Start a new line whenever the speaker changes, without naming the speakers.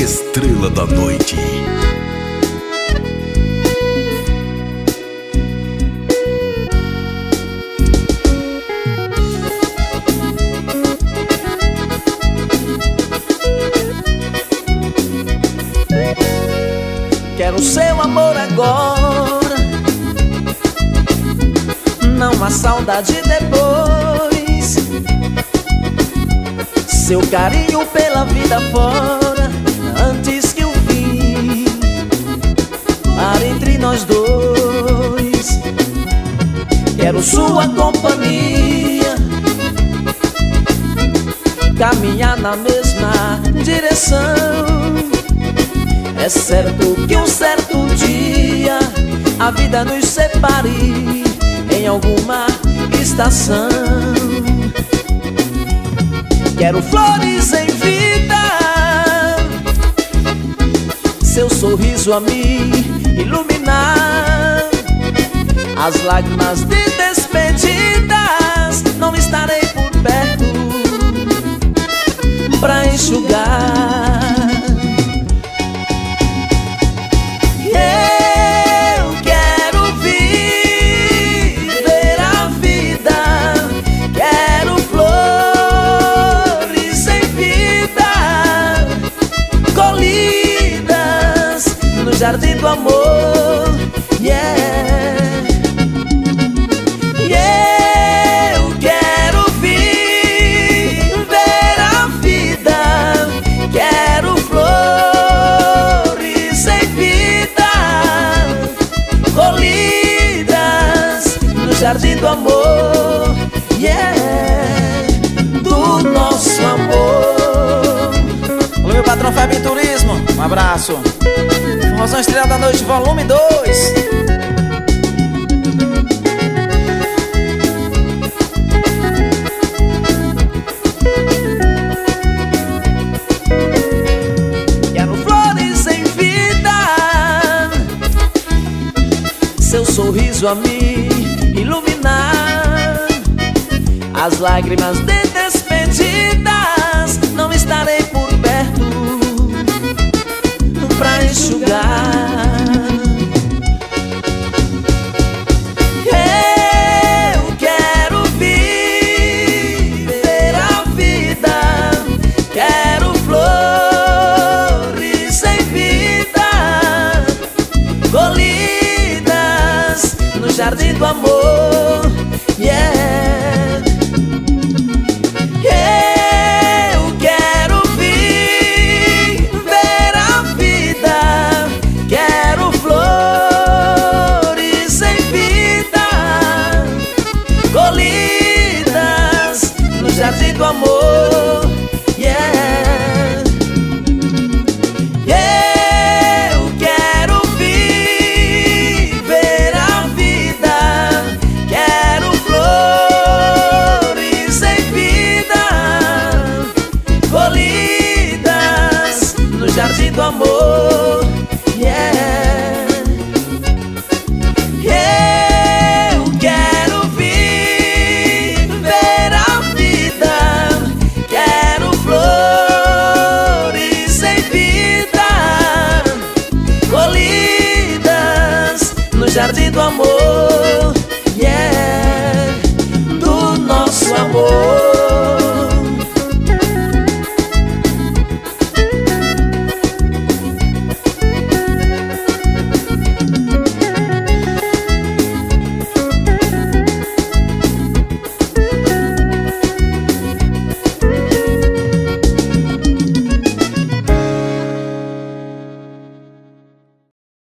estrela da noite.
Quero seu amor agora, não há saudade depois. Seu carinho pela vida fora, antes que o fim pare entre nós dois. Quero sua companhia, caminhar na mesma direção. É certo que um certo dia a vida nos separe em alguma estação. Quero flores em vida, seu sorriso a me iluminar. As lágrimas de despedidas não estarei por perto pra enxugar. Jardim do amor, yeah. Yeah, eu quero viver a vida. Quero flores em vida, colhidas no jardim do amor, yeah. Do nosso amor.
Alô, meu patrão Fábio Turismo, um abraço. Forrozão Estrela da Noite, volume 2.
Quero flores em vida, seu sorriso a me iluminar. As lágrimas de despedidas não estarei por perto pra enxugar. Eu quero viver a vida. Quero flores em vida, colhidas no jardim do amor, yeah. Jardim do amor, yeah. Yeah, eu quero viver a vida. Quero flores em vida, colhidas no jardim do amor, yeah.